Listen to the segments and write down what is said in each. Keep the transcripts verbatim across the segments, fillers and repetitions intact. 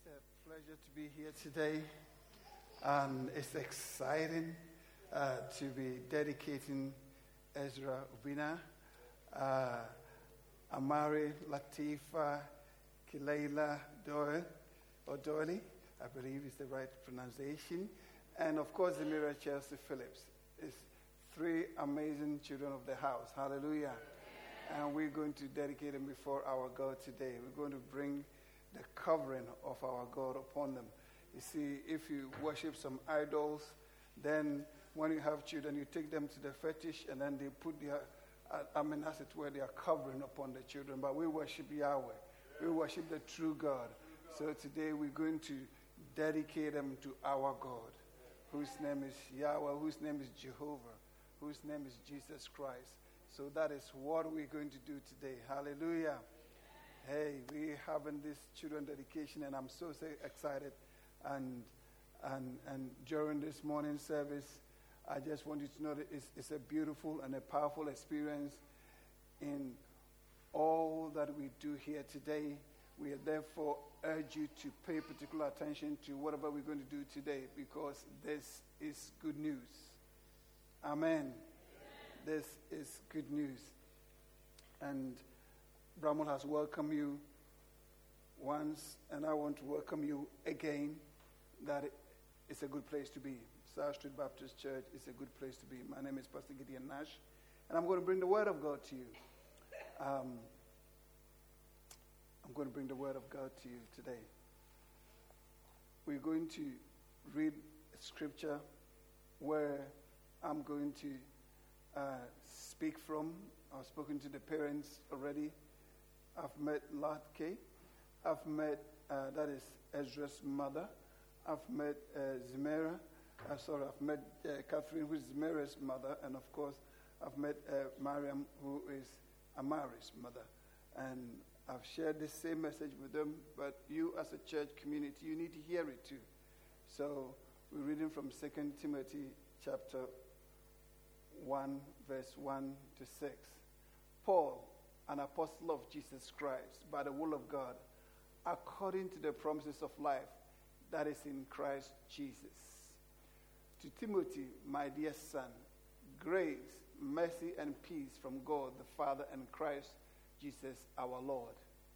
It's a pleasure to be here today, and it's exciting uh, to be dedicating Ezra Ubina, uh, Amari Latifa Kileila Doyle, or Doyle, I believe is the right pronunciation, and of course Zamira Chelsea Phillips. It's three amazing children of the house. Hallelujah. And we're going to dedicate them before our God today. We're going to bring the covering of our God upon them. You see, if you worship some idols, then when you have children, you take them to the fetish, and then they put their, I mean, as it were, their covering upon the children. But we worship Yahweh. We worship the true God. So today we're going to dedicate them to our God, whose name is Yahweh, whose name is Jehovah, whose name is Jesus Christ. So that is what we're going to do today. Hallelujah. Hey, we're having this children dedication, and I'm so, so excited. And and and during this morning service, I just want you to know that it's, it's a beautiful and a powerful experience in all that we do here today. We therefore urge you to pay particular attention to whatever we're going to do today, because this is good news. Amen. This is good news. And Bramwell has welcomed you once, and I want to welcome you again, that it's a good place to be. South Street Baptist Church is a good place to be. My name is Pastor Gideon Nash, and I'm going to bring the Word of God to you. Um, I'm going to bring the Word of God to you today. We're going to read a scripture where I'm going to uh, speak from. I've spoken to the parents already. I've met Latke. I've met, uh, that is Ezra's mother. I've met uh, Zemira. Uh, sorry, I've met uh, Catherine, who is Zemira's mother. And of course, I've met uh, Mariam, who is Amari's mother. And I've shared the same message with them, but you as a church community, you need to hear it too. So we're reading from Second Timothy chapter one, verse one to six. Paul, an apostle of Jesus Christ, by the will of God, according to the promises of life that is in Christ Jesus. To Timothy, my dear son, grace, mercy, and peace from God the Father and Christ Jesus our Lord.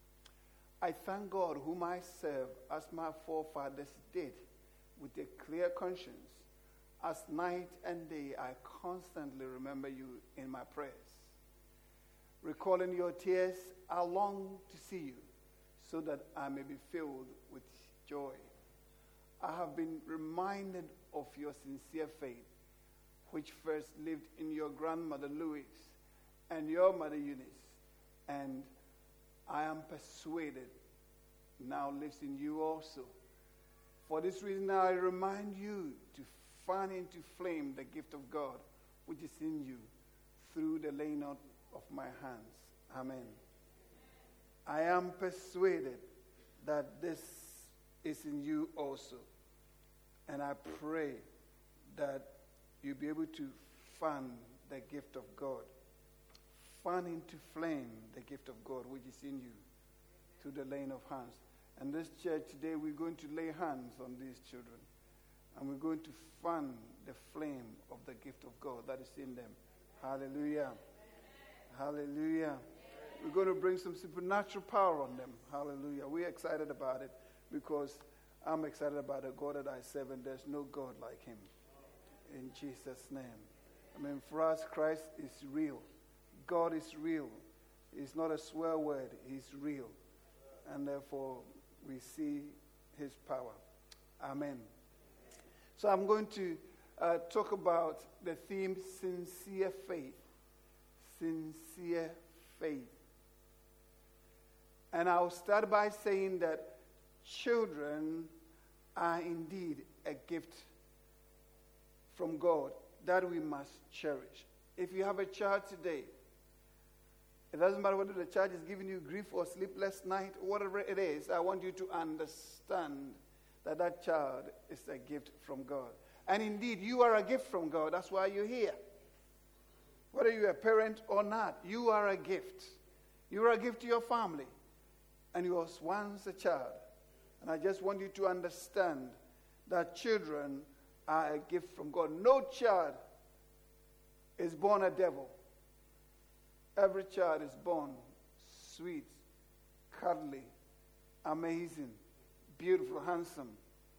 I thank God, whom I serve as my forefathers did, with a clear conscience. As night and day I constantly remember you in my prayers. Recalling your tears, I long to see you, so that I may be filled with joy. I have been reminded of your sincere faith, which first lived in your grandmother Louise and your mother Eunice, and I am persuaded now lives in you also. For this reason I remind you to fan into flame the gift of God which is in you through the laying out of my hands. Amen. I am persuaded that this is in you also. And I pray that you'll be able to fan the gift of God. Fan into flame the gift of God which is in you through the laying of hands. And this church today, we're going to lay hands on these children. And we're going to fan the flame of the gift of God that is in them. Hallelujah. Hallelujah. We're going to bring some supernatural power on them. Hallelujah. We're excited about it because I'm excited about the God that I serve, and there's no God like him. In Jesus' name. I mean, for us, Christ is real. God is real. It's not a swear word. He's real. And therefore, we see his power. Amen. So I'm going to uh, talk about the theme, sincere faith. Sincere faith. And I'll start by saying that children are indeed a gift from God that we must cherish. If you have a child today, it doesn't matter whether the child is giving you grief or sleepless night, whatever it is, I want you to understand that that child is a gift from God. And indeed, you are a gift from God. That's why you're here. Whether you're a parent or not, you are a gift. You are a gift to your family. And you was once a child. And I just want you to understand that children are a gift from God. No child is born a devil. Every child is born sweet, cuddly, amazing, beautiful, handsome.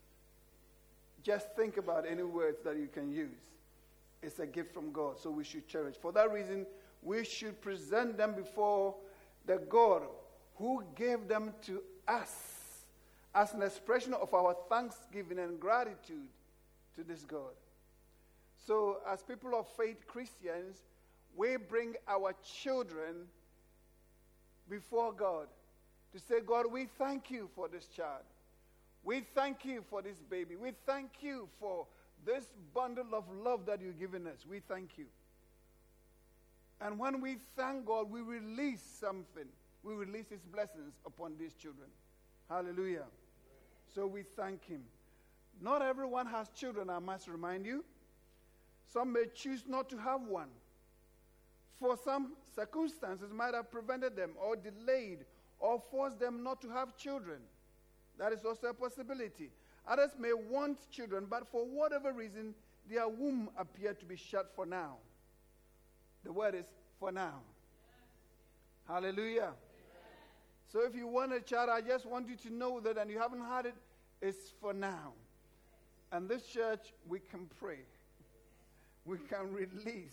Just think about any words that you can use. It's a gift from God, so we should cherish. For that reason, we should present them before the God who gave them to us as an expression of our thanksgiving and gratitude to this God. So, as people of faith, Christians, we bring our children before God to say, God, we thank you for this child. We thank you for this baby. We thank you for this bundle of love that you've given us. We thank you. And when we thank God, we release something. We release his blessings upon these children. Hallelujah. So we thank him. Not everyone has children, I must remind you. Some may choose not to have one. For some circumstances might have prevented them or delayed or forced them not to have children. That is also a possibility. Others may want children, but for whatever reason, their womb appeared to be shut for now. The word is for now. Hallelujah. Amen. So if you want a child, I just want you to know that, and you haven't had it, it's for now. And this church, we can pray. We can release.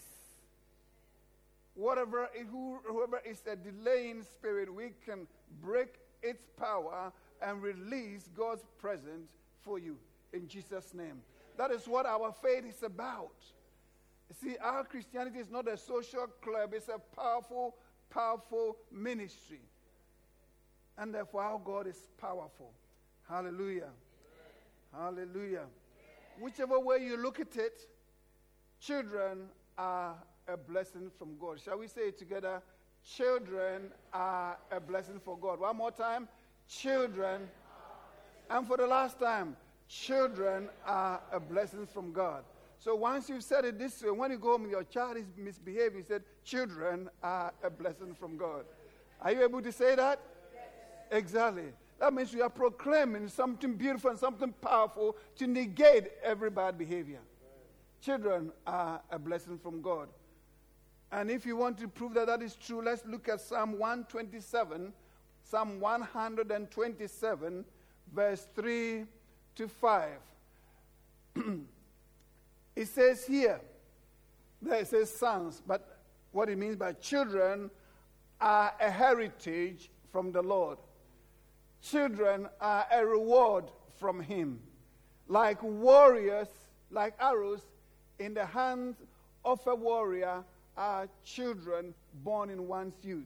Whatever, whoever is a delaying spirit, we can break its power and release God's presence for you in Jesus' name. That is what our faith is about. See, our Christianity is not a social club. It's a powerful, powerful ministry. And therefore, our God is powerful. Hallelujah. Amen. Hallelujah. Amen. Whichever way you look at it, children are a blessing from God. Shall we say it together? Children are a blessing for God. One more time. Children, and for the last time, children are a blessing from God. So once you've said it this way, when you go home and your child is misbehaving, you said, children are a blessing from God. Are you able to say that? Yes. Exactly. That means we are proclaiming something beautiful and something powerful to negate every bad behavior. Children are a blessing from God. And if you want to prove that that is true, let's look at Psalm one twenty-seven. Psalm one twenty-seven, verse three to five. It says here, there it says sons, but what it means by children are a heritage from the Lord. Children are a reward from him. Like warriors, like arrows in the hands of a warrior are children born in one's youth.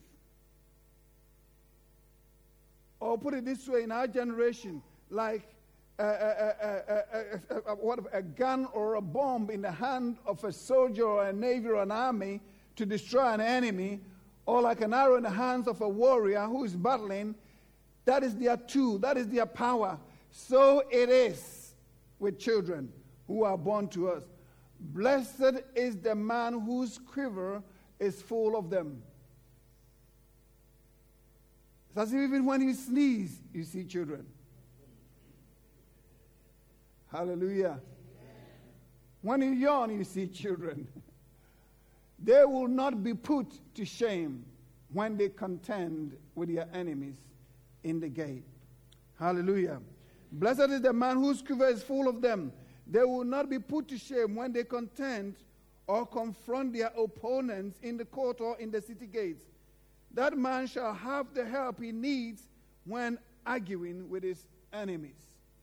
Or put it this way, in our generation, like a, a, a, a, a, what, a gun or a bomb in the hand of a soldier or a navy or an army to destroy an enemy, or like an arrow in the hands of a warrior who is battling, that is their tool, that is their power. So it is with children who are born to us. Blessed is the man whose quiver is full of them. It's as if even when you sneeze, you see children. Hallelujah. Amen. When you yawn, you see children. They will not be put to shame when they contend with their enemies in the gate. Hallelujah. Blessed is the man whose quiver is full of them. They will not be put to shame when they contend or confront their opponents in the court or in the city gates. That man shall have the help he needs when arguing with his enemies.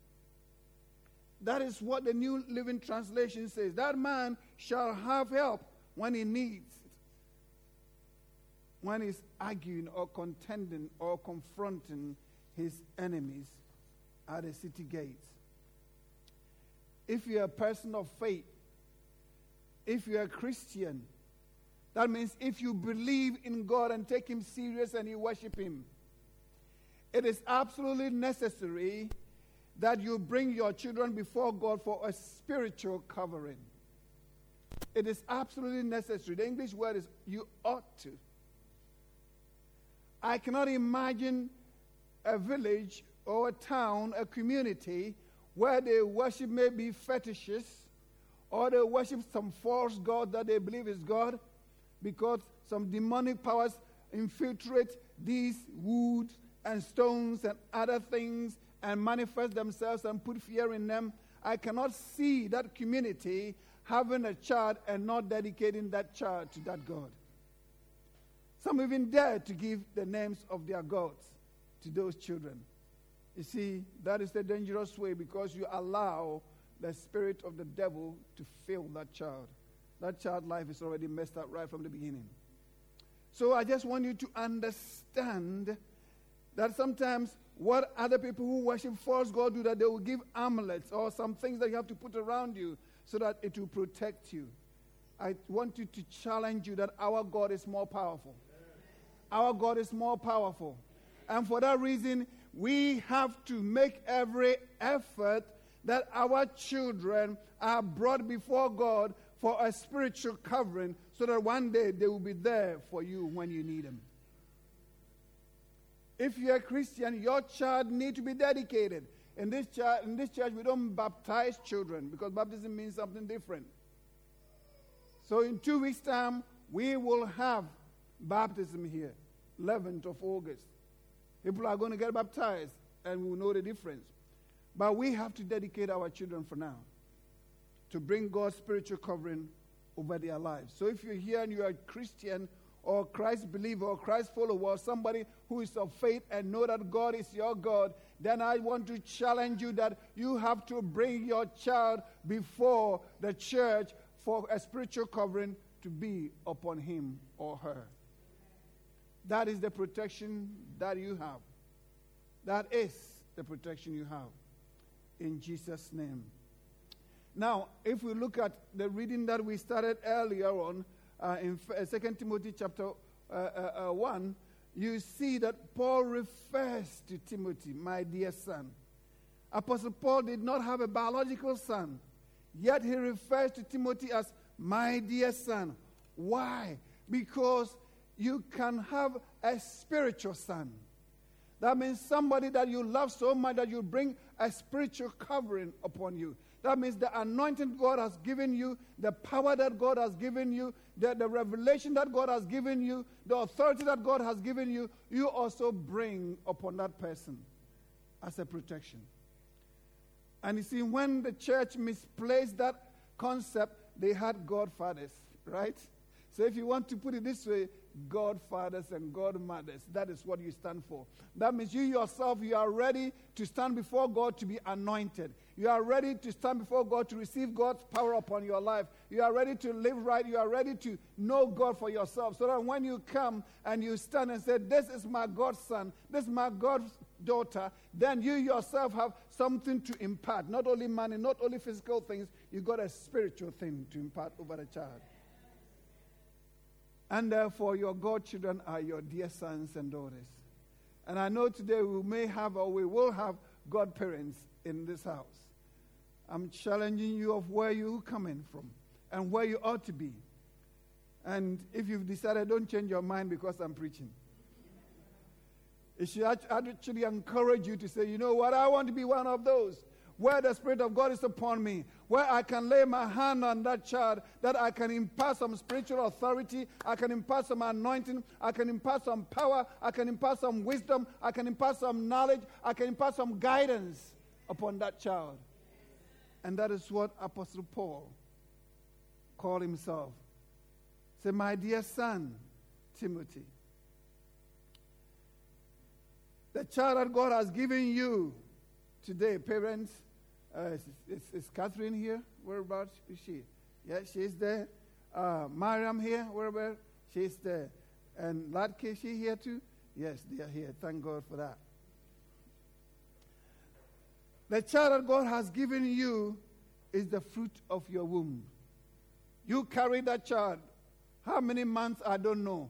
That is what the New Living Translation says. That man shall have help when he needs it. When he's arguing or contending or confronting his enemies at the city gates. If you're a person of faith, if you're a Christian, that means if you believe in God and take him serious and you worship him, it is absolutely necessary that you bring your children before God for a spiritual covering. It is absolutely necessary. The English word is you ought to. I cannot imagine a village or a town, a community, where they worship maybe fetishes, or they worship some false god that they believe is God, because some demonic powers infiltrate these wood and stones and other things and manifest themselves and put fear in them. I cannot see that community having a child and not dedicating that child to that God. Some even dare to give the names of their gods to those children. You see, that is the dangerous way, because you allow the spirit of the devil to fill that child. That child's life is already messed up right from the beginning. So I just want you to understand that sometimes what other people who worship false God do, that they will give amulets or some things that you have to put around you so that it will protect you. I want you to challenge you that our God is more powerful. Our God is more powerful. And for that reason, we have to make every effort that our children are brought before God for a spiritual covering, so that one day they will be there for you when you need them. If you're a Christian, your child needs to be dedicated. In this, church, in this church, we don't baptize children, because baptism means something different. So in two weeks' time, we will have baptism here, eleventh of August. People are going to get baptized, and we will know the difference. But we have to dedicate our children for now to bring God's spiritual covering over their lives. So if you're here and you're a Christian or Christ believer or Christ follower, or somebody who is of faith and know that God is your God, then I want to challenge you that you have to bring your child before the church for a spiritual covering to be upon him or her. That is the protection that you have. That is the protection you have. In Jesus' name. Now, if we look at the reading that we started earlier on, uh, in Second Timothy chapter uh, uh, uh, one, you see that Paul refers to Timothy, my dear son. Apostle Paul did not have a biological son, yet he refers to Timothy as my dear son. Why? Because you can have a spiritual son. That means somebody that you love so much that you bring a spiritual covering upon you. That means the anointing God has given you, the power that God has given you, the, the revelation that God has given you, the authority that God has given you, you also bring upon that person as a protection. And you see, when the church misplaced that concept, they had godfathers, right? So if you want to put it this way, godfathers and godmothers, that is what you stand for. That means you yourself, you are ready to stand before God to be anointed. You are ready to stand before God to receive God's power upon your life. You are ready to live right. You are ready to know God for yourself, so that when you come and you stand and say, this is my God's son, this is my God's daughter, then you yourself have something to impart. Not only money, not only physical things, you got a spiritual thing to impart over the child. And therefore, your godchildren are your dear sons and daughters. And I know today we may have, or we will have, godparents in this house. I'm challenging you of where you're coming from and where you ought to be. And if you've decided, don't change your mind because I'm preaching. It should actually encourage you to say, you know what, I want to be one of those where the Spirit of God is upon me, where I can lay my hand on that child, that I can impart some spiritual authority, I can impart some anointing, I can impart some power, I can impart some wisdom, I can impart some knowledge, I can impart some guidance upon that child. And that is what Apostle Paul called himself. Say, my dear son, Timothy, the child that God has given you today, parents, uh, is, is, is Catherine here? Whereabouts is she? Yeah, she's there. Uh, Mariam here? Whereabouts? She's there. And Latke, is she here too? Yes, they are here. Thank God for that. The child that God has given you is the fruit of your womb. You carry that child. How many months? I don't know.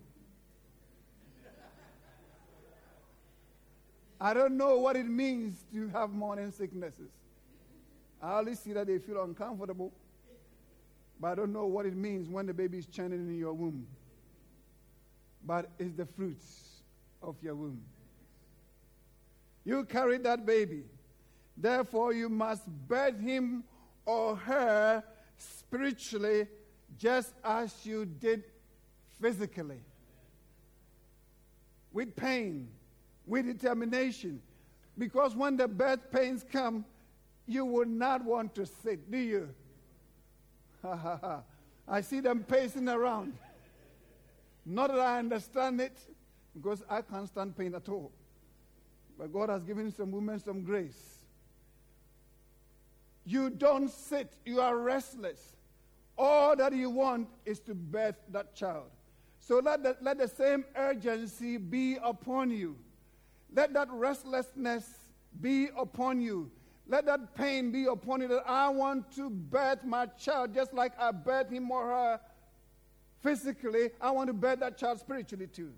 I don't know what it means to have morning sicknesses. I only see that they feel uncomfortable, but I don't know what it means when the baby is churning in your womb. But it's the fruits of your womb. You carried that baby. Therefore, you must birth him or her spiritually just as you did physically. With pain, with determination. Because when the birth pains come, you would not want to sit, do you? Ha ha ha. I see them pacing around. Not that I understand it, because I can't stand pain at all. But God has given some women some grace. You don't sit, you are restless. All that you want is to birth that child. So let the, let the same urgency be upon you. Let that restlessness be upon you. Let that pain be upon you, that I want to birth my child just like I birthed him or her physically. I want to birth that child spiritually too.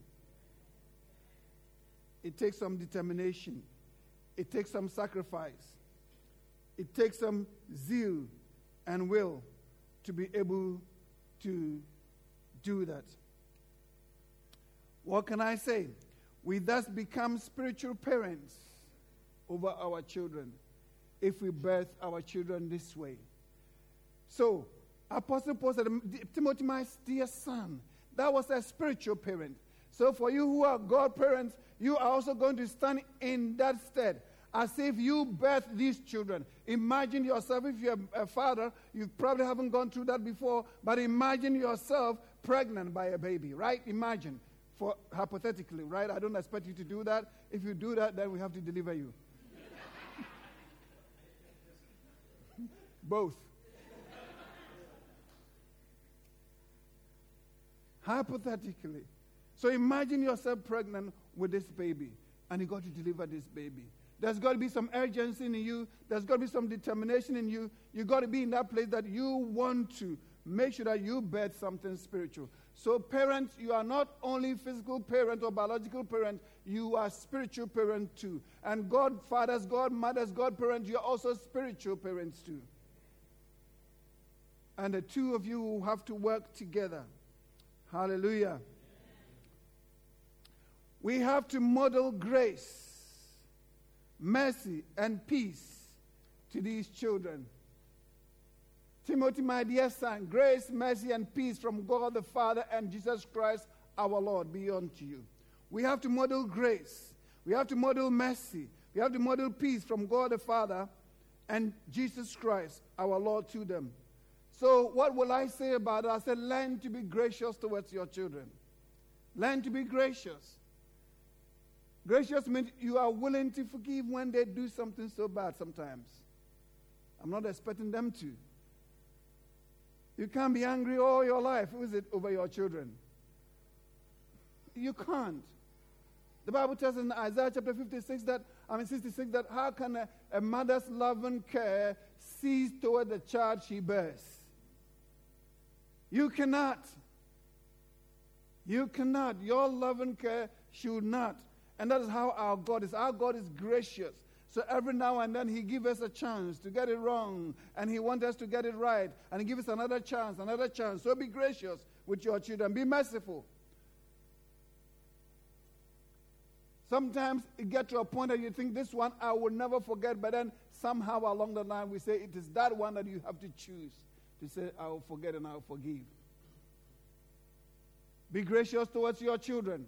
It takes some determination. It takes some sacrifice. It takes some zeal and will to be able to do that. What can I say? We thus become spiritual parents over our children if we birth our children this way. So, Apostle Paul said, Timothy, my dear son, that was a spiritual parent. So for you who are God parents, you are also going to stand in that stead, as if you birth these children. Imagine yourself, if you're a father, you probably haven't gone through that before, but imagine yourself pregnant by a baby, right? Imagine, for hypothetically, right? I don't expect you to do that. If you do that, then we have to deliver you. Both. Hypothetically. So imagine yourself pregnant with this baby, and you got to deliver this baby. There's got to be some urgency in you. There's got to be some determination in you. You've got to be in that place that you want to make sure that you birth something spiritual. So parents, you are not only physical parent or biological parent, you are spiritual parent too. And God fathers, God mothers, God parents, you are also spiritual parents too. And the two of you will have to work together. Hallelujah. We have to model grace, mercy, and peace to these children. Timothy, my dear son, grace, mercy, and peace from God the Father and Jesus Christ our Lord be unto you. We have to model grace. We have to model mercy. We have to model peace from God the Father and Jesus Christ our Lord to them. So what will I say about it? I said, learn to be gracious towards your children. Learn to be gracious. Gracious means you are willing to forgive when they do something so bad sometimes. I'm not expecting them to. You can't be angry all your life, is it, over your children? You can't. The Bible tells in Isaiah chapter fifty-six that, I mean sixty-six, that how can a, a mother's love and care cease toward the child she bears? You cannot. You cannot. Your love and care should not. And that is how our God is. Our God is gracious. So every now and then he gives us a chance to get it wrong, and he wants us to get it right, and he gives us another chance, another chance. So be gracious with your children. Be merciful. Sometimes it gets to a point that you think, this one I will never forget, but then somehow along the line we say it is that one that you have to choose to say, I will forget and I will forgive. Be gracious towards your children.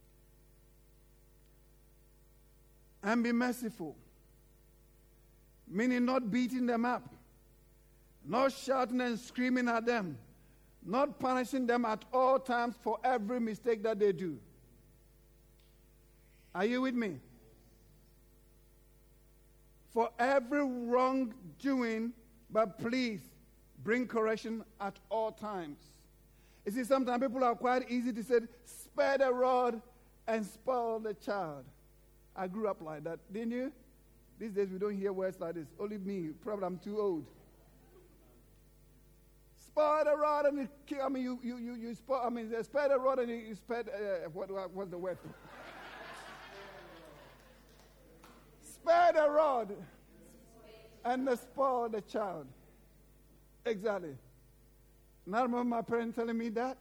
And be merciful. Meaning not beating them up, not shouting and screaming at them, not punishing them at all times for every mistake that they do. Are you with me? For every wrongdoing, but please bring correction at all times. You see, sometimes people are quite easy to say, spare the rod and spoil the child. I grew up like that, didn't you? These days we don't hear words like this. Only me. Probably I'm too old. Spare the rod and you, I mean you you you you spare, I mean spare the rod and you, you spare uh, what what's the word? Spare the rod and the spoil the child. Exactly. And I remember my parents telling me that.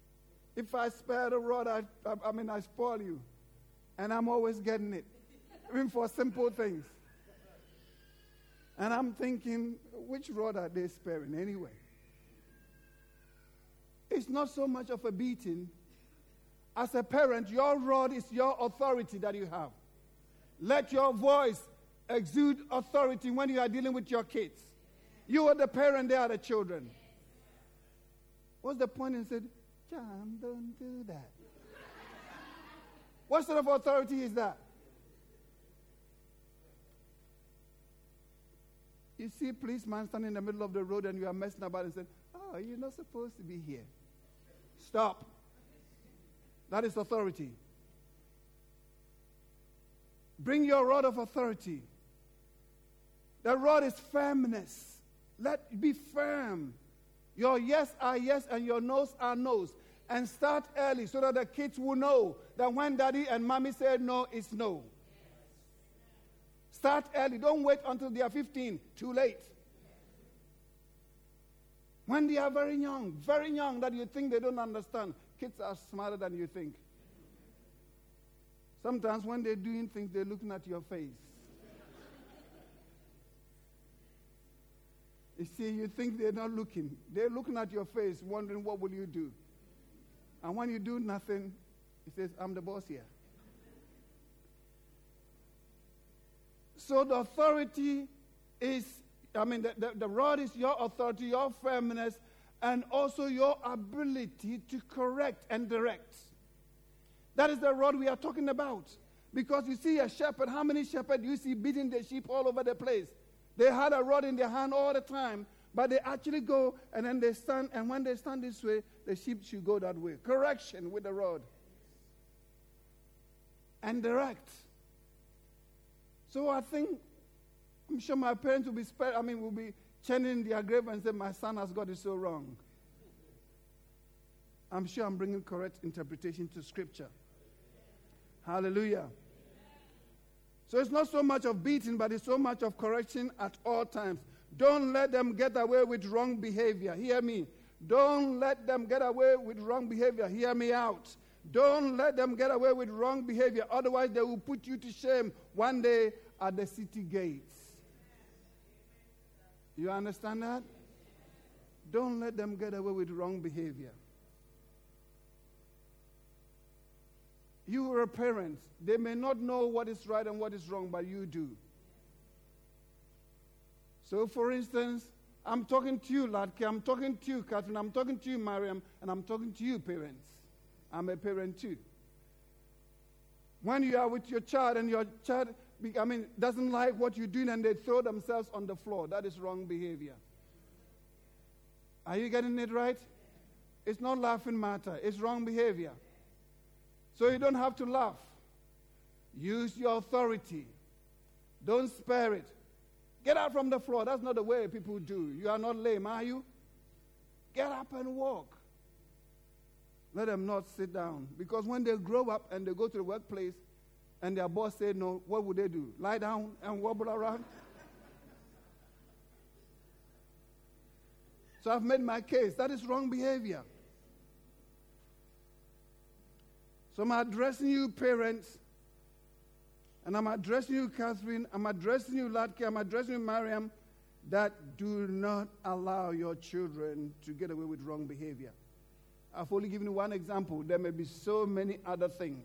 If I spare the rod, I, I, I mean I spoil you. And I'm always getting it. even for simple things. And I'm thinking, which rod are they sparing anyway? It's not so much of a beating. As a parent, your rod is your authority that you have. Let your voice exude authority when you are dealing with your kids. You are the parent, they are the children. What's the point? And said, John, don't do that. What sort of authority is that? You see a policeman standing in the middle of the road and you are messing about and saying, oh, you're not supposed to be here. Stop. That is authority. Bring your rod of authority. The rod is firmness. Let be firm. Your yes are yes and your no's are no's. And start early so that the kids will know that when daddy and mommy said no, it's no. Start early. Don't wait until they are fifteen. Too late. When they are very young, very young, that you think they don't understand. Kids are smarter than you think. Sometimes when they're doing things, they're looking at your face. You see, you think they're not looking. They're looking at your face, wondering what will you do. And when you do nothing, he says, I'm the boss here. So the authority is, I mean, the, the, the rod is your authority, your firmness, and also your ability to correct and direct. That is the rod we are talking about. Because you see a shepherd, how many shepherds do you see beating the sheep all over the place? They had a rod in their hand all the time, but they actually go and then they stand, and when they stand this way, the sheep should go that way. Correction with the rod. And direct. So I think, I'm sure my parents will be spared, I mean, will be churning their grave and say, my son has got it so wrong. I'm sure I'm bringing correct interpretation to Scripture. Hallelujah. So it's not so much of beating, but it's so much of correction at all times. Don't let them get away with wrong behavior. Hear me. Don't let them get away with wrong behavior. Hear me out. Don't let them get away with wrong behavior. Otherwise, they will put you to shame one day at the city gates. You understand that? Don't let them get away with wrong behavior. You are a parent. They may not know what is right and what is wrong, but you do. So, for instance, I'm talking to you, Latke. I'm talking to you, Catherine. I'm talking to you, Mariam. And I'm talking to you, parents. I'm a parent too. When you are with your child and your child, I mean, doesn't like what you're doing and they throw themselves on the floor, that is wrong behavior. Are you getting it right? It's not laughing matter. It's wrong behavior. So you don't have to laugh. Use your authority. Don't spare it. Get out from the floor. That's not the way people do. You are not lame, are you? Get up and walk. Let them not sit down. Because when they grow up and they go to the workplace and their boss say no, what would they do? Lie down and wobble around? So I've made my case. That is wrong behavior. So I'm addressing you, parents, and I'm addressing you, Catherine, I'm addressing you, Latke, I'm addressing you, Mariam, that do not allow your children to get away with wrong behavior. I've only given you one example. There may be so many other things.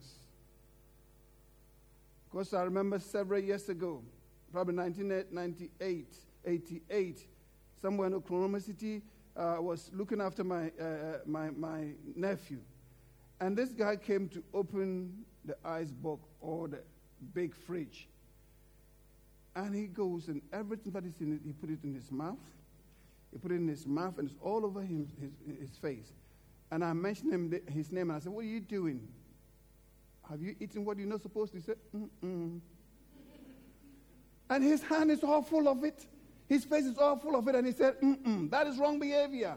Because I remember several years ago, probably nineteen ninety-eight, eighty-eight, somewhere in Oklahoma City, uh, I was looking after my, uh, my, my nephew. And this guy came to open the ice box or the big fridge. And he goes, and everything that is in it, he put it in his mouth. He put it in his mouth, and it's all over him, his, his face. And I mentioned him, his name, and I said, what are you doing? Have you eaten what you're not supposed to? He said, mm-mm. And his hand is all full of it. His face is all full of it. And he said, mm-mm. That is wrong behavior.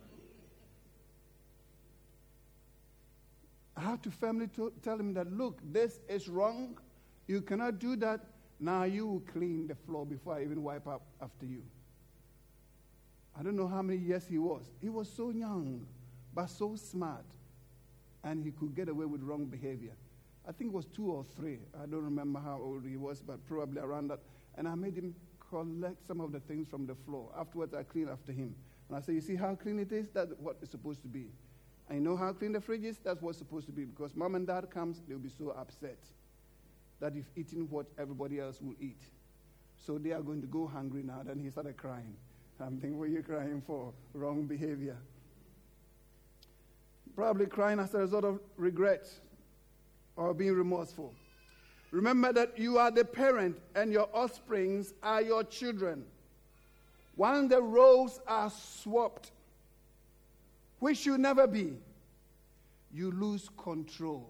I have to firmly to tell him that, look, this is wrong. You cannot do that. Now you will clean the floor before I even wipe up after you. I don't know how many years he was. He was so young, but so smart. And he could get away with wrong behavior. I think it was two or three. I don't remember how old he was, but probably around that. And I made him collect some of the things from the floor. Afterwards, I cleaned after him. And I said, you see how clean it is? That's what it's supposed to be. And you know how clean the fridge is? That's what's supposed to be. Because mom and dad comes, they'll be so upset that you've eaten what everybody else will eat. So they are going to go hungry now. Then he started crying. I'm thinking, what are you crying for? Wrong behavior. Probably crying as a result of regret or being remorseful. Remember that you are the parent and your offsprings are your children. When the roles are swapped, which should never be, you lose control.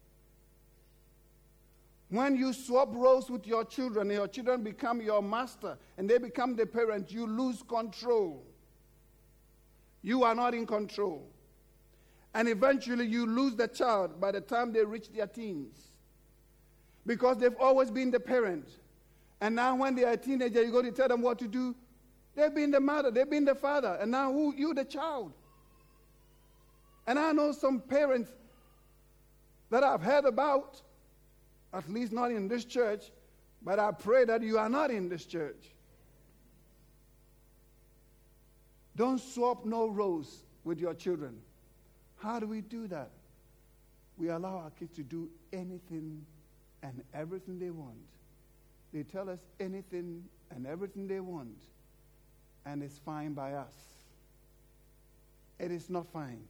When you swap roles with your children, and your children become your master, and they become the parent, you lose control. You are not in control. And eventually you lose the child by the time they reach their teens. Because they've always been the parent. And now when they are a teenager, you go to tell them what to do. They've been the mother, they've been the father, and now who? You the child. And I know some parents that I've heard about, at least not in this church, but I pray that you are not in this church. Don't swap no roles with your children. How do we do that? We allow our kids to do anything and everything they want. They tell us anything and everything they want, and it's fine by us. It is not fine.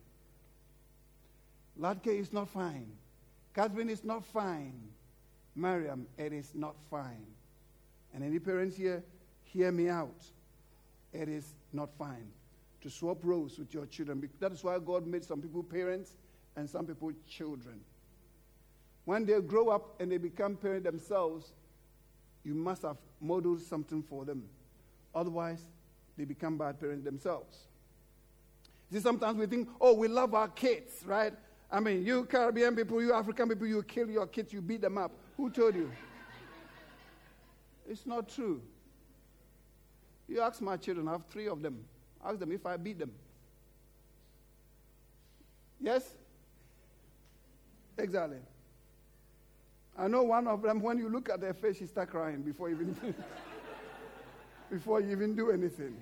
Latke is not fine. Catherine is not fine. Miriam, it is not fine. And any parents here, hear me out. It is not fine to swap roles with your children. That is why God made some people parents and some people children. When they grow up and they become parents themselves, you must have modeled something for them. Otherwise, they become bad parents themselves. See, sometimes we think, oh, we love our kids, right? I mean, you Caribbean people, you African people, you kill your kids, you beat them up. Who told you? It's not true. You ask my children, I have three of them. Ask them if I beat them. Yes? Exactly. I know one of them, when you look at their face, she start crying before you even, before you even do anything.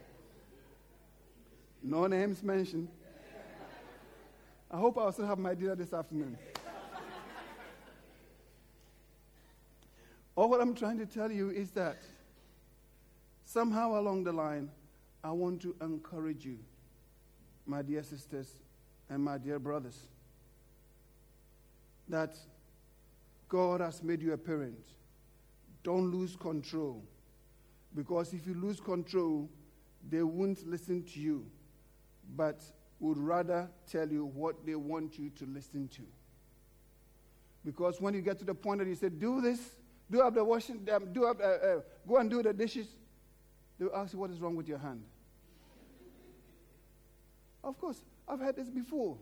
No names mentioned. I hope I'll still have my dinner this afternoon. All what I'm trying to tell you is that somehow along the line, I want to encourage you, my dear sisters and my dear brothers, that God has made you a parent. Don't lose control. Because if you lose control, they won't listen to you, but would rather tell you what they want you to listen to. Because when you get to the point that you say, do this, do up the washing, um, do up, uh, uh, go and do the dishes, they'll ask you what is wrong with your hand. Of course, I've had this before.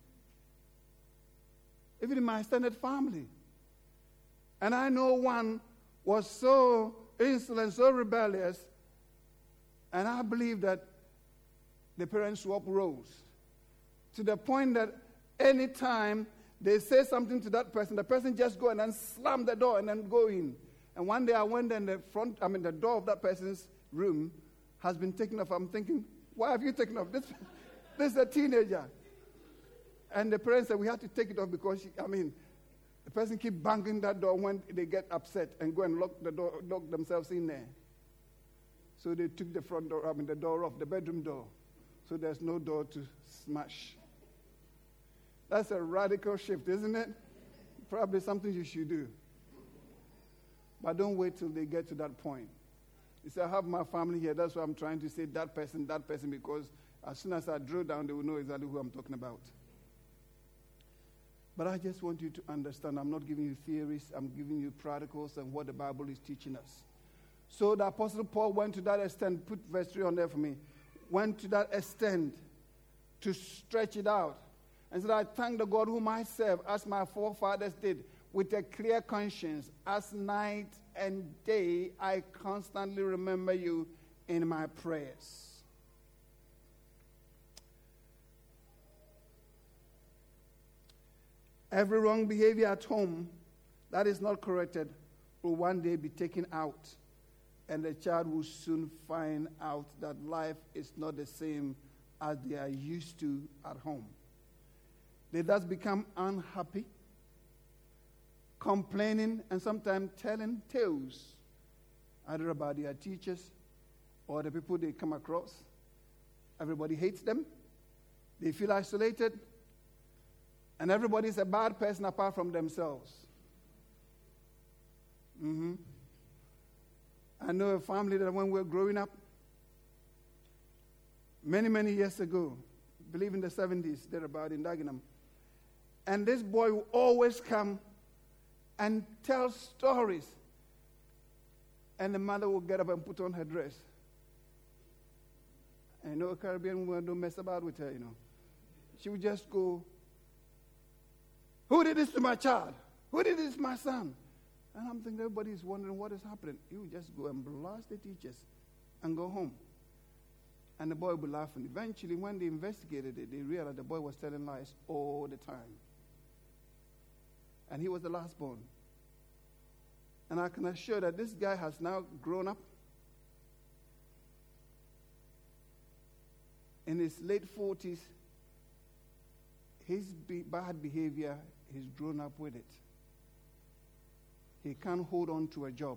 Even in my extended family. And I know one was so insolent, so rebellious, and I believe that the parents swap roles. To the point that any time they say something to that person, the person just go and then slam the door and then go in. And one day I went in the front, I mean the door of that person's room has been taken off. I'm thinking, why have you taken off? This, this is a teenager. And the parents said, we have to take it off because, she, I mean, the person keep banging that door when they get upset and go and lock the door, lock themselves in there. So they took the front door, I mean the door off, the bedroom door. So there's no door to smash. That's a radical shift, isn't it? Probably something you should do. But don't wait till they get to that point. You say, I have my family here. That's why I'm trying to say that person, that person, because as soon as I drill down, they will know exactly who I'm talking about. But I just want you to understand, I'm not giving you theories. I'm giving you practicals and what the Bible is teaching us. So the Apostle Paul went to that extent, put verse three on there for me, went to that extent to stretch it out. And said, I thank the God whom I serve, as my forefathers did, with a clear conscience. As night and day, I constantly remember you in my prayers. Every wrong behavior at home that is not corrected will one day be taken out, and the child will soon find out that life is not the same as they are used to at home. They thus become unhappy, complaining, and sometimes telling tales, either about their teachers or the people they come across. Everybody hates them. They feel isolated. And everybody is a bad person apart from themselves. Mm-hmm. I know a family that when we were growing up, many, many years ago, I believe in the seventies, thereabout in Dagenham, and this boy will always come and tell stories. And the mother will get up and put on her dress. And you know, a Caribbean woman don't mess about with her, you know. She would just go, "Who did this to my child? Who did this to my son?" And I'm thinking everybody is wondering what is happening. He would just go and blast the teachers and go home. And the boy would be laughing. Eventually, when they investigated it, they realized the boy was telling lies all the time. And he was the last born. And I can assure that this guy has now grown up. In his late forties, his be- bad behavior, he's grown up with it. He can't hold on to a job.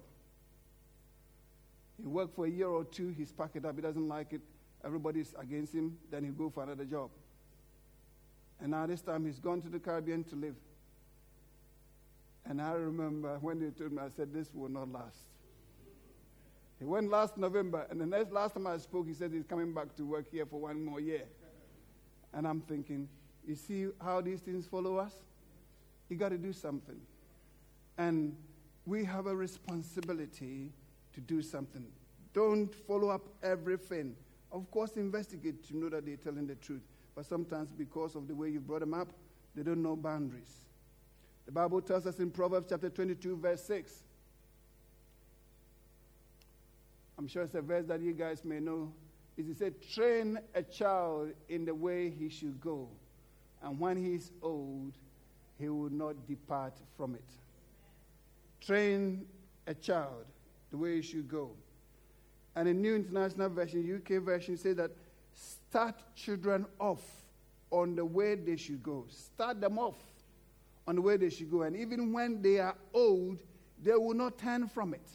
He worked for a year or two, he's packed it up, he doesn't like it, everybody's against him, then he'll go for another job. And now this time he's gone to the Caribbean to live. And I remember when they told me, I said, this will not last. He went last November, and the next last time I spoke, he said he's coming back to work here for one more year. And I'm thinking, you see how these things follow us? You got to do something. And we have a responsibility to do something. Don't follow up everything. Of course, investigate to know that they're telling the truth. But sometimes because of the way you brought them up, they don't know boundaries. The Bible tells us in Proverbs chapter twenty-two, verse six. I'm sure it's a verse that you guys may know. It said, train a child in the way he should go, and when he is old, he will not depart from it. Train a child the way he should go. And in New International Version, U K version, says that start children off on the way they should go. Start them off on the way they should go. And even when they are old, they will not turn from it.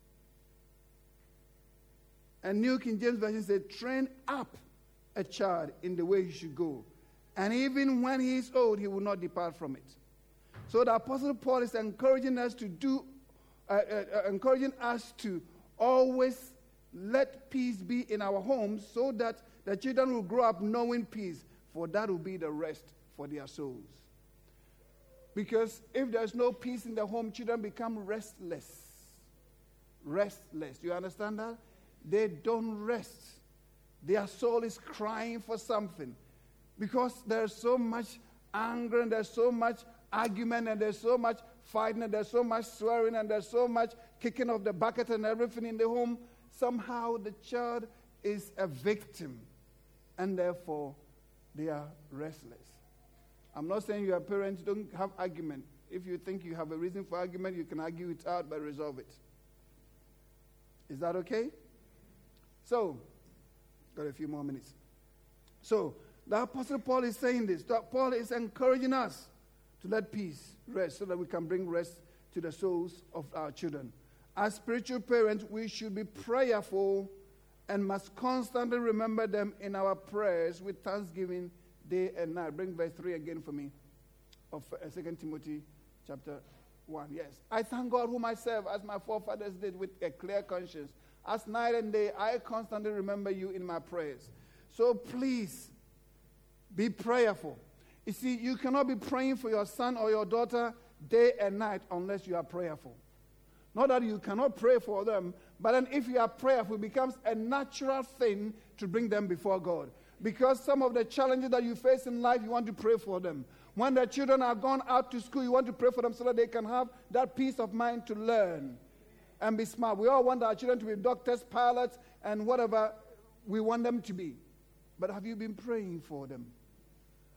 And New King James Version said, train up a child in the way he should go. And even when he is old, he will not depart from it. So the Apostle Paul is encouraging us to do, uh, uh, uh, encouraging us to always let peace be in our homes so that the children will grow up knowing peace, for that will be the rest for their souls. Because if there's no peace in the home, children become restless. Restless. Do you understand that? They don't rest. Their soul is crying for something. Because there's so much anger and there's so much argument and there's so much fighting and there's so much swearing and there's so much kicking of the bucket and everything in the home. Somehow the child is a victim. And therefore, they are restless. I'm not saying you are parents, don't have argument. If you think you have a reason for argument, you can argue it out but resolve it. Is that okay? So, got a few more minutes. So, the Apostle Paul is saying this. Paul is encouraging us to let peace rest so that we can bring rest to the souls of our children. As spiritual parents, we should be prayerful and must constantly remember them in our prayers with thanksgiving day and night. Bring verse three again for me of Second Timothy chapter one. Yes. I thank God whom I serve as my forefathers did with a clear conscience. As night and day, I constantly remember you in my prayers. So please, be prayerful. You see, you cannot be praying for your son or your daughter day and night unless you are prayerful. Not that you cannot pray for them, but then if you are prayerful, it becomes a natural thing to bring them before God. Because some of the challenges that you face in life, you want to pray for them. When the children are gone out to school, you want to pray for them so that they can have that peace of mind to learn and be smart. We all want our children to be doctors, pilots, and whatever we want them to be. But have you been praying for them?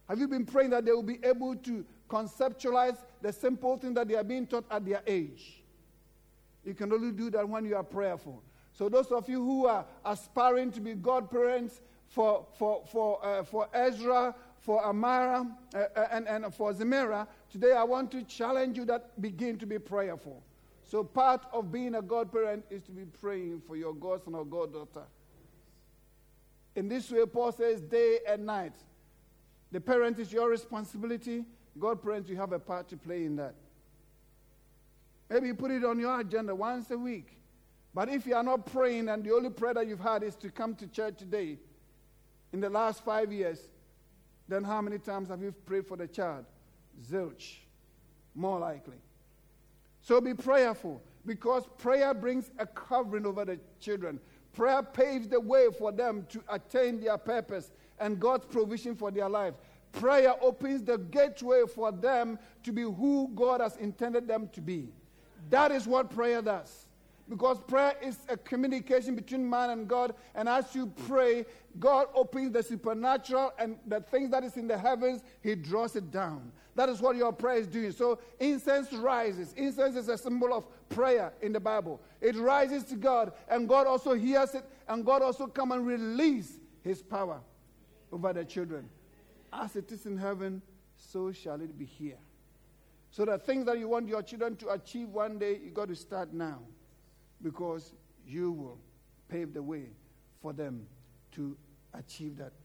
Have you been praying that they will be able to conceptualize the simple thing that they are being taught at their age? You can only do that when you are prayerful. So those of you who are aspiring to be godparents for, for, for, uh, for Ezra, for Amara, uh, uh, and, and for Zemira, today I want to challenge you that begin to be prayerful. So part of being a godparent is to be praying for your godson or goddaughter. In this way, Paul says day and night. The parent is your responsibility. Godparents, you have a part to play in that. Maybe you put it on your agenda once a week. But if you are not praying and the only prayer that you've had is to come to church today, in the last five years, then how many times have you prayed for the child? Zilch. More likely. So be prayerful, because prayer brings a covering over the children. Prayer paves the way for them to attain their purpose and God's provision for their life. Prayer opens the gateway for them to be who God has intended them to be. That is what prayer does. Because prayer is a communication between man and God, and as you pray, God opens the supernatural, and the things that is in the heavens, He draws it down. That is what your prayer is doing. So incense rises. Incense is a symbol of prayer in the Bible. It rises to God, and God also hears it, and God also come and release His power over the children. As it is in heaven, so shall it be here. So the things that you want your children to achieve one day, you got to start now, because you will pave the way for them to achieve that.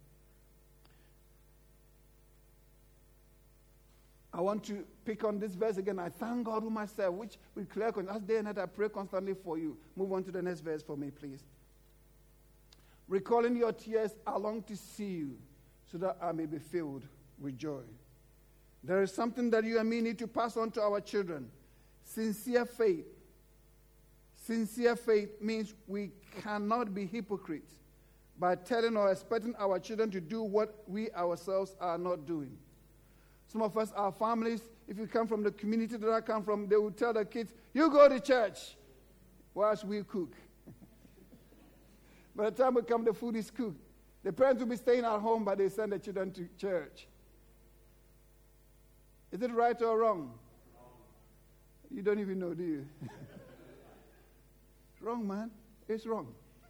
I want to pick on this verse again. I thank God whom I serve, which with clear conscience, as day and night I pray constantly for you. Move on to the next verse for me, please. Recalling your tears, I long to see you, so that I may be filled with joy. There is something that you and me need to pass on to our children. Sincere faith. Sincere faith means we cannot be hypocrites by telling or expecting our children to do what we ourselves are not doing. Some of us, our families, if you come from the community that I come from, they will tell the kids, you go to church whilst we cook. By the time we come, the food is cooked. The parents will be staying at home, but they send the children to church. Is it right or wrong? Wrong. You don't even know, do you? Wrong, man. It's wrong.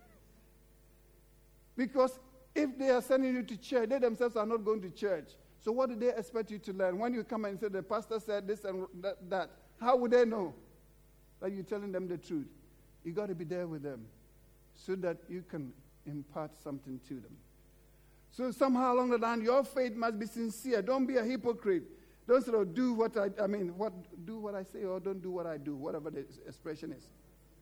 Because if they are sending you to church, they themselves are not going to church. So what do they expect you to learn? When you come and say, the pastor said this and that, that how would they know that you're telling them the truth? You got to be there with them so that you can impart something to them. So somehow along the line, your faith must be sincere. Don't be a hypocrite. Don't sort of do what I, I mean, what do what I say or don't do what I do, whatever the expression is.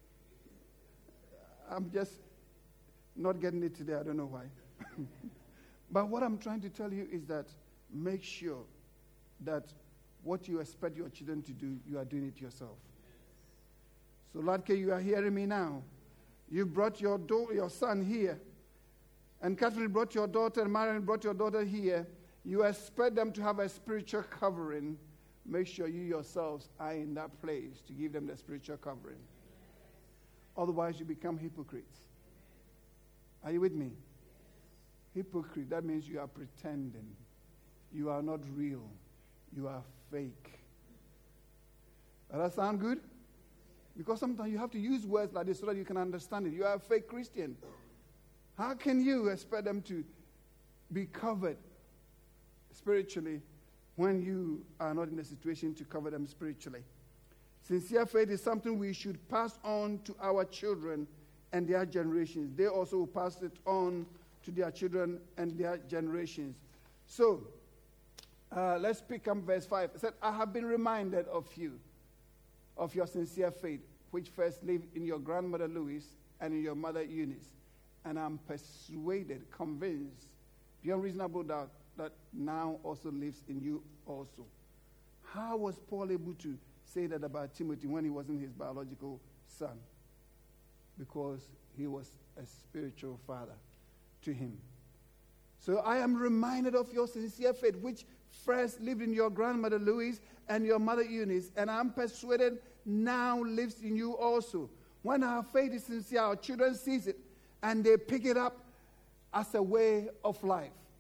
I'm just not getting it today. I don't know why. But what I'm trying to tell you is that make sure that what you expect your children to do, you are doing it yourself. So, Latke, you are hearing me now. You brought your do- your son here, and Catherine brought your daughter, and Marion brought your daughter here. You expect them to have a spiritual covering. Make sure you yourselves are in that place to give them the spiritual covering. Otherwise, you become hypocrites. Are you with me? Hypocrite, that means you are pretending. You are not real. You are fake. Does that sound good? Because sometimes you have to use words like this so that you can understand it. You are a fake Christian. How can you expect them to be covered spiritually when you are not in a situation to cover them spiritually? Sincere faith is something we should pass on to our children and their generations. They also will pass it on to their children and their generations. So, uh, let's pick up verse five. It said, I have been reminded of you, of your sincere faith, which first lived in your grandmother Louise and in your mother Eunice. And I'm persuaded, convinced, beyond reasonable doubt, that now also lives in you also. How was Paul able to say that about Timothy when he wasn't his biological son? Because he was a spiritual father to him. So I am reminded of your sincere faith, which first lived in your grandmother Louise and your mother Eunice, and I'm persuaded now lives in you also. When our faith is sincere, our children sees it, and they pick it up as a way of life.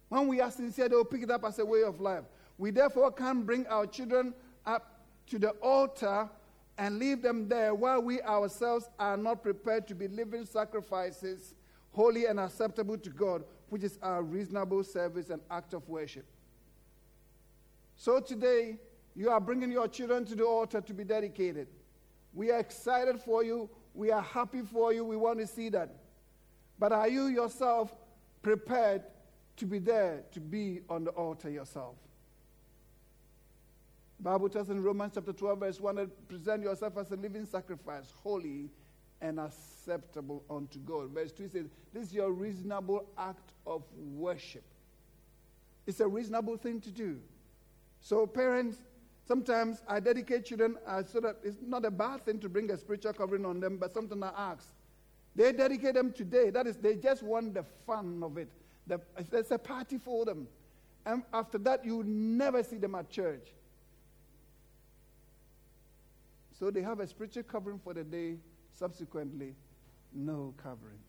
When we are sincere, they will pick it up as a way of life. We therefore can't bring our children up to the altar and leave them there while we ourselves are not prepared to be living sacrifices, holy and acceptable to God, which is our reasonable service and act of worship. So today, you are bringing your children to the altar to be dedicated. We are excited for you. We are happy for you. We want to see that. But are you yourself prepared to be there, to be on the altar yourself? The Bible tells in Romans chapter twelve, verse one, that present yourself as a living sacrifice, holy and acceptable unto God. Verse two says, this is your reasonable act of worship. It's a reasonable thing to do. So parents, sometimes I dedicate children uh, so that it's not a bad thing to bring a spiritual covering on them, but sometimes I ask. They dedicate them today. That is, they just want the fun of it. The, it's a party for them. And after that, you never see them at church. So they have a spiritual covering for the day, subsequently, no covering.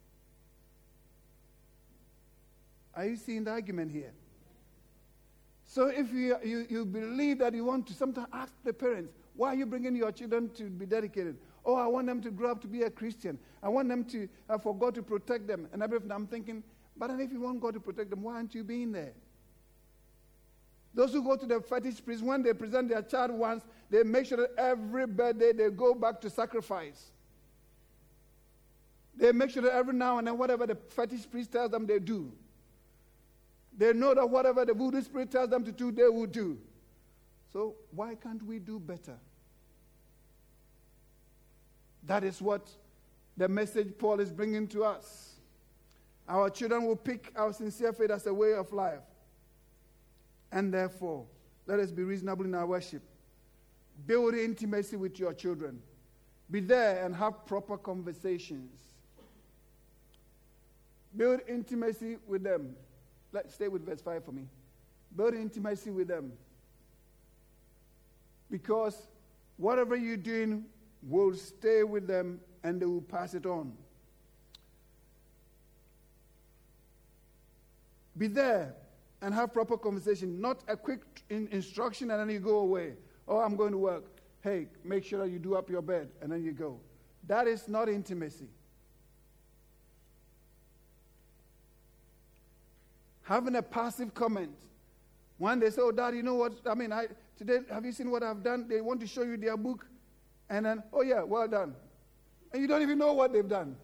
Are you seeing the argument here? So if you, you, you believe that you want to, sometimes ask the parents, why are you bringing your children to be dedicated? Oh, I want them to grow up to be a Christian. I want them to, uh, for God to protect them. And everything. I'm thinking, but if you want God to protect them, why aren't you being there? Those who go to the fetish priest, when they present their child once, they make sure that every birthday they go back to sacrifice. They make sure that every now and then, whatever the fetish priest tells them, they do. They know that whatever the voodoo spirit tells them to do, they will do. So why can't we do better? That is what the message Paul is bringing to us. Our children will pick our sincere faith as a way of life. And therefore, let us be reasonable in our worship. Build intimacy with your children. Be there and have proper conversations. Build intimacy with them. Let's stay with verse five for me. Build intimacy with them. Because whatever you're doing will stay with them and they will pass it on. Be there and have proper conversation, not a quick in- instruction and then you go away. Oh, I'm going to work. Hey, make sure that you do up your bed and then you go. That is not intimacy. Having a passive comment. When they say, oh, Dad, you know what? I mean, I, today, have you seen what I've done? They want to show you their book. And then, oh, yeah, well done. And you don't even know what they've done.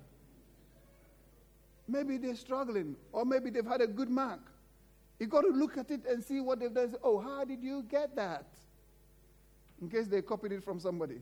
Maybe they're struggling. Or maybe they've had a good mark. You got to look at it and see what they've done. Say, oh, how did you get that? In case they copied it from somebody.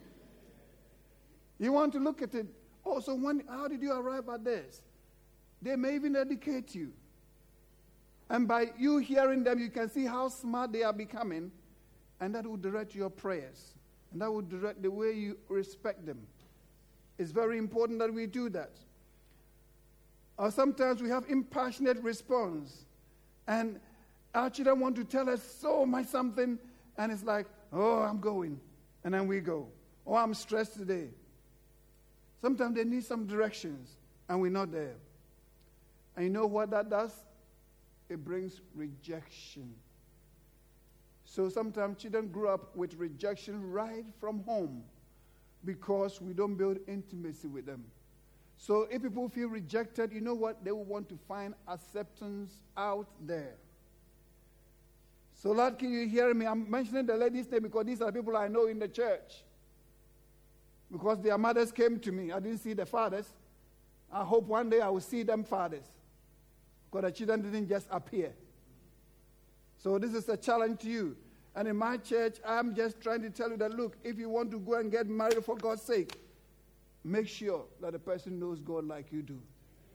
You want to look at it. Oh, so when, how did you arrive at this? They may even educate you. And by you hearing them, you can see how smart they are becoming. And that will direct your prayers. And that will direct the way you respect them. It's very important that we do that. Or sometimes we have impassionate response. And our children want to tell us so much something. And it's like, oh, I'm going. And then we go. Oh, I'm stressed today. Sometimes they need some directions. And we're not there. And you know what that does? It brings rejection. So sometimes children grow up with rejection right from home because we don't build intimacy with them. So if people feel rejected, you know what? They will want to find acceptance out there. So Lord, can you hear me? I'm mentioning the ladies' name because these are the people I know in the church. Because their mothers came to me. I didn't see the fathers. I hope one day I will see them fathers. Because the children didn't just appear. So this is a challenge to you. And in my church, I'm just trying to tell you that, look, if you want to go and get married for God's sake, make sure that the person knows God like you do.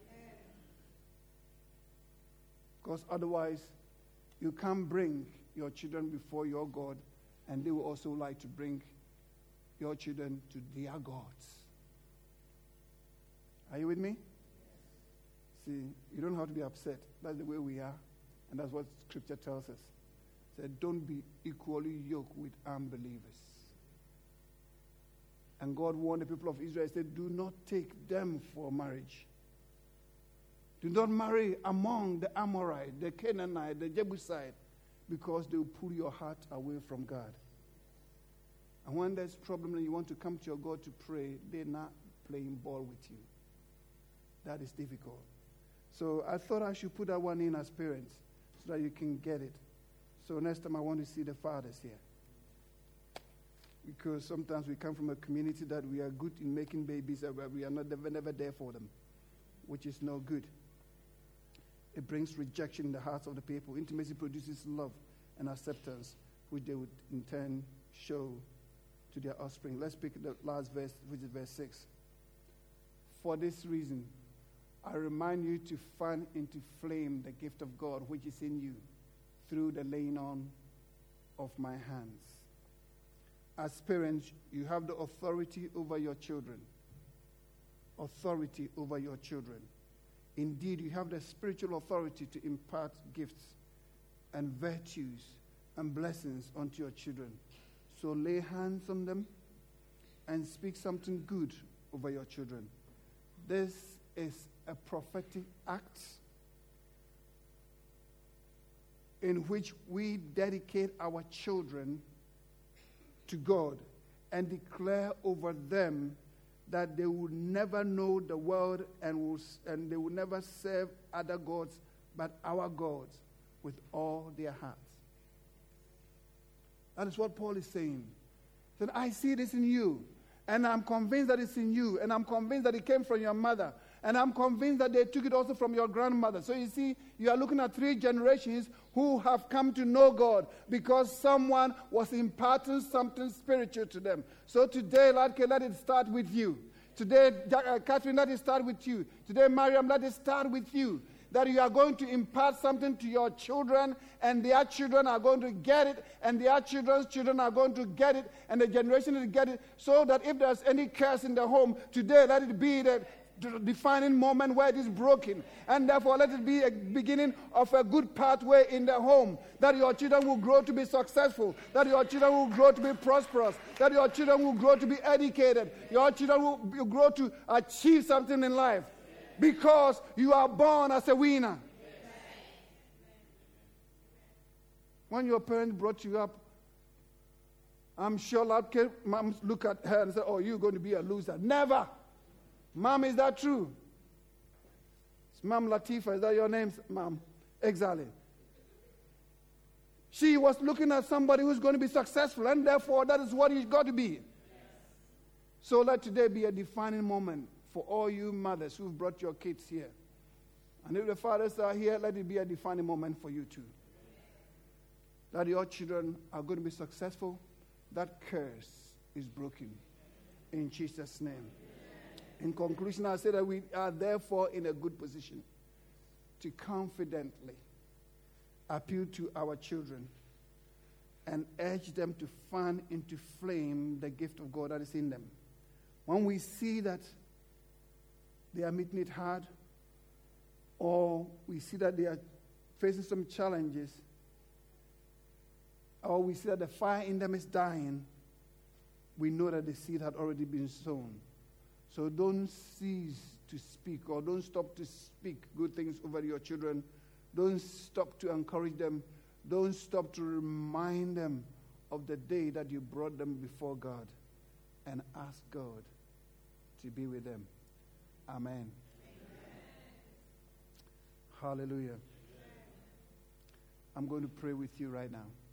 Because otherwise, you can't bring your children before your God, and they will also like to bring your children to their gods. Are you with me? See, you don't have to be upset. That's the way we are. And that's what Scripture tells us. It said, don't be equally yoked with unbelievers. And God warned the people of Israel, he said, do not take them for marriage. Do not marry among the Amorite, the Canaanite, the Jebusite, because they will pull your heart away from God. And when there's problem and you want to come to your God to pray, they're not playing ball with you. That is difficult. So I thought I should put that one in as parents so that you can get it. So next time I want to see the fathers here. Because sometimes we come from a community that we are good in making babies, but we are not never, never there for them, which is no good. It brings rejection in the hearts of the people. Intimacy produces love and acceptance, which they would in turn show to their offspring. Let's pick the last verse, which is verse six. For this reason, I remind you to fan into flame the gift of God which is in you through the laying on of my hands. As parents, you have the authority over your children. Authority over your children. Indeed, you have the spiritual authority to impart gifts and virtues and blessings unto your children. So lay hands on them and speak something good over your children. This is a prophetic act in which we dedicate our children to God and declare over them that they will never know the world and, will, and they will never serve other gods but our gods with all their hearts. That is what Paul is saying. That I see this in you, and I'm convinced that it's in you, and I'm convinced that it came from your mother, and I'm convinced that they took it also from your grandmother. So you see, you are looking at three generations who have come to know God because someone was imparting something spiritual to them. So today, Lord, let it start with you. Today, uh, Catherine, let it start with you. Today, Mariam, let it start with you. That you are going to impart something to your children, and their children are going to get it, and their children's children are going to get it, and the generation will get it, so that if there's any curse in the home, today let it be the defining moment where it is broken. And therefore, let it be a beginning of a good pathway in the home, that your children will grow to be successful, that your children will grow to be prosperous, that your children will grow to be educated, your children will grow to achieve something in life. Because you are born as a winner. When your parents brought you up, I'm sure that mom look at her and say, oh, you're going to be a loser. Never. Mom, is that true? It's Mom Latifa, is that your name, Mom? Exactly. She was looking at somebody who's going to be successful, and therefore that is what he's got to be. So let today be a defining moment for all you mothers who've brought your kids here. And if the fathers are here, let it be a defining moment for you too. That your children are going to be successful. That curse is broken. In Jesus' name. In conclusion, I say that we are therefore in a good position to confidently appeal to our children and urge them to fan into flame the gift of God that is in them. When we see that they are making it hard, or we see that they are facing some challenges, or we see that the fire in them is dying, we know that the seed had already been sown. So don't cease to speak, or don't stop to speak good things over your children. Don't stop to encourage them. Don't stop to remind them of the day that you brought them before God, and ask God to be with them. Amen. Amen. Hallelujah. Amen. I'm going to pray with you right now.